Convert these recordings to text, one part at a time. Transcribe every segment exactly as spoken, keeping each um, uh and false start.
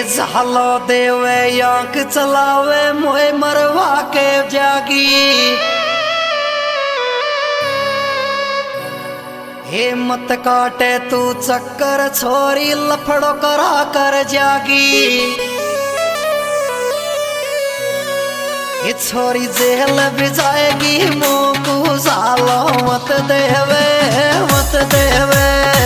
झालो देवे आंख चलावे मोए मरवा के जागी। हे मत काटे तू चक्कर छोरी लफड़ो करा कर जागी। ये छोरी जेल भी जाएगी मोकू झालो मत देवे मत देवे।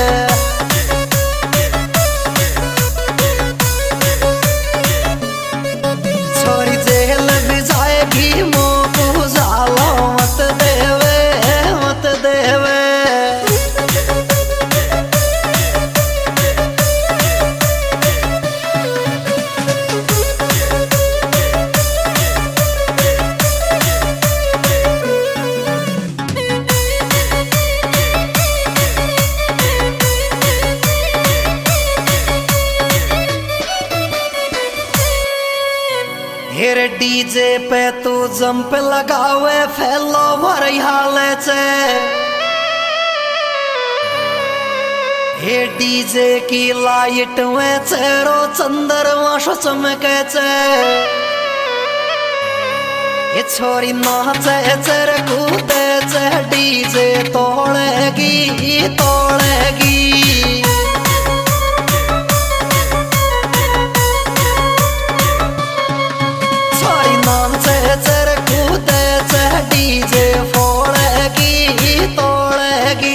हेरे डीजे पे तू जंप लगावे फैलो भर हाले से। हे डीजे की लाइट में चेहरो चंद्रमा चमके से। ये छोरी नाचे चेर कूदे से डीजे तोड़ेगी तोड़ेगी। चर कूदे से डीजे फोड़ेगी तोड़ेगी।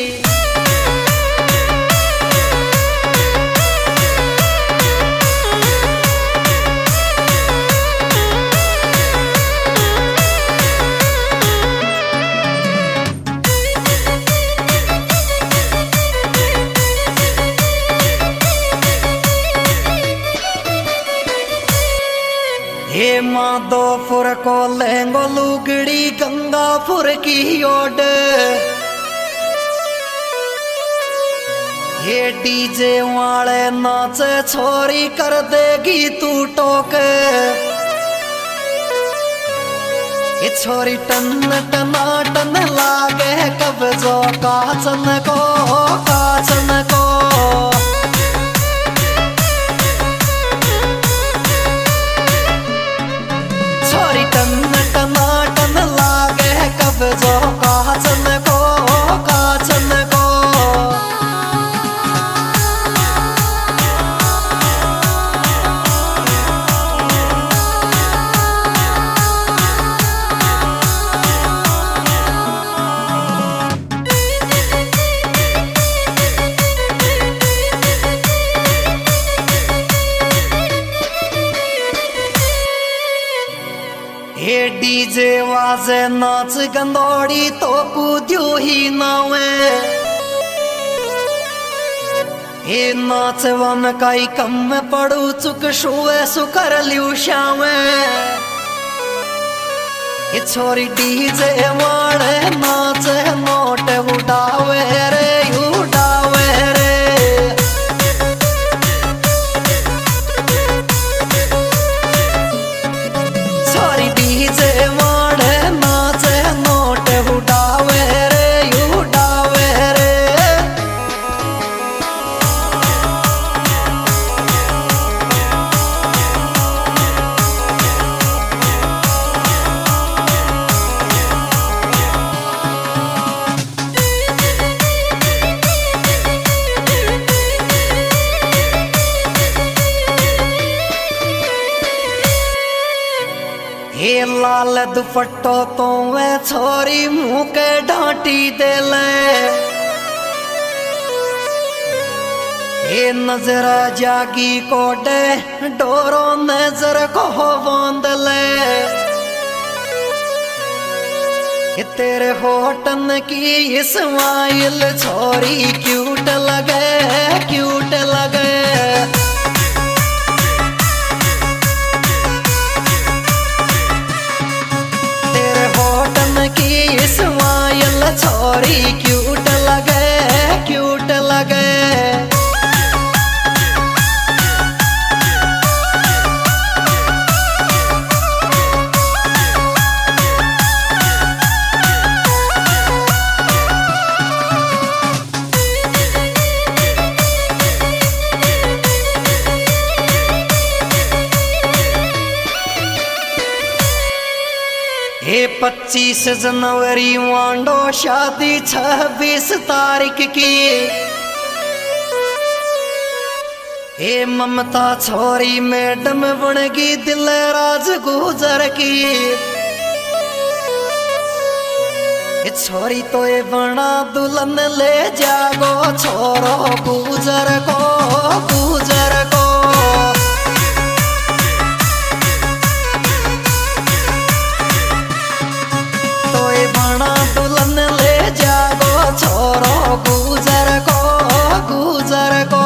हे माधोपुर को लेंगो लुगड़ी गंगापुर की ओड। हे डीजे वाले नाचे छोरी कर देगी तू टोक। ये छोरी टन टना टन लागे कब जो काचन को काचन को। जो काचन को काचन को। हे डीजे वाजे नाच गंदोड़ी तो कूद्यो ही नावे। हे नाच वन काई कम में पड़ू चुक शुए सुकर लियो श्यावे। ये छोरी डीजे वाले नाच नोट उड़ावे रे उड़ावे रे। हे लाल दुपट्टो तो वे छोरी मुँह के डांटी दे ले। हे नजर जागी कोटे डोरो नजर को बांध ले। तेरे होटन की इस्माइल छोरी क्यूट लगे क्यूट लगे। की इस्माइल छोरी क्यूट लगे क्यूट लगे। पच्चीस जनवरी वांडो शादी छब्बीस तारीख की। ए ममता छोरी मैडम बनगी दिल राज गुजर की। ए छोरी तो ए बना दुल्हन ले जागो छोरो गुजर को गुजर को। तो ए बना दुल्हन ले जागो छोरो गुजर को गुजर को।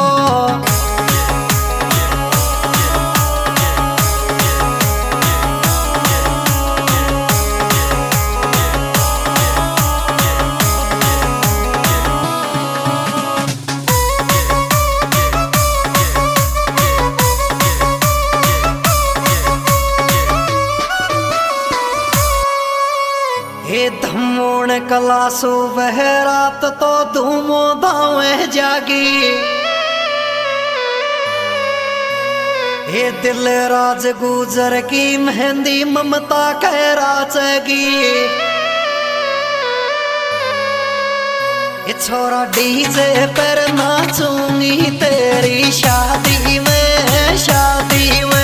हे धमोण कलासो वह रात तो धूमो धावे जागी। हे दिल राज गुजर की मेहंदी ममता कह राचगी। ये छोरा डीजे पर नाचूंगी तेरी शादी में शादी में।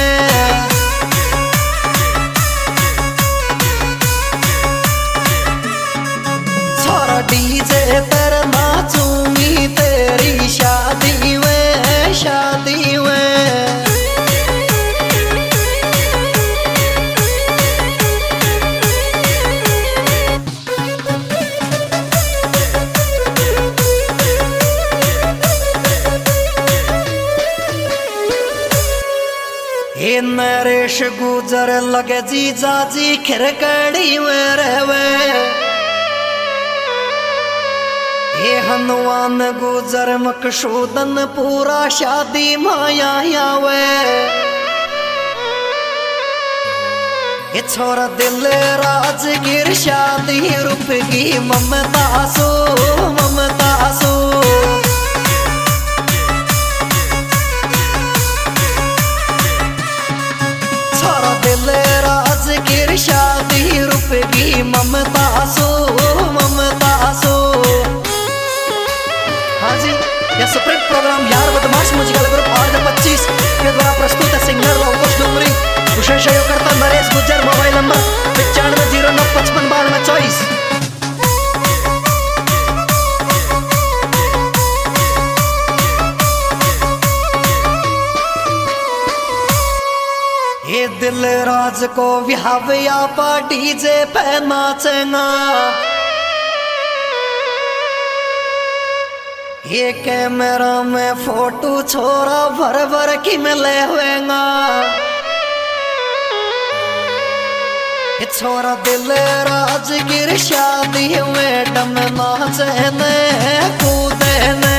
डीजे पर नाचूंगी तेरी शादी में शादी में। हे नरेश गुजर लगे जी जाजी खिरकड़ी में रहवे। हे हनुमान गुजर मकसूदन पूरा शादी माया आवे। ये छोरा दिल राजगिर शादी रुपगी ममता सो ममता सो। छोरा दिल राजगिर शादी रुपगी ममता सो ममता सो। हाँ जी, यह सुप्रीम प्रोग्राम यार बदमाश म्यूजिकल ग्रुप और पच्चीस के द्वारा प्रस्तुत है। सिंगर लवकुश डुमरी, विशेष सहयोगकर्ता नरेश गुज्जर। मोबाइल नंबर पचानवे जीरो नौ पचपन बानवे चौबीस। ये दिल राज को विहावया पार्टी जे पे नाचेगा। ये कैमरा में फोटो छोरा भर भर की मिले हुएगा। ये छोरा दिल राजगिर शादी में डम नाचने कूदने।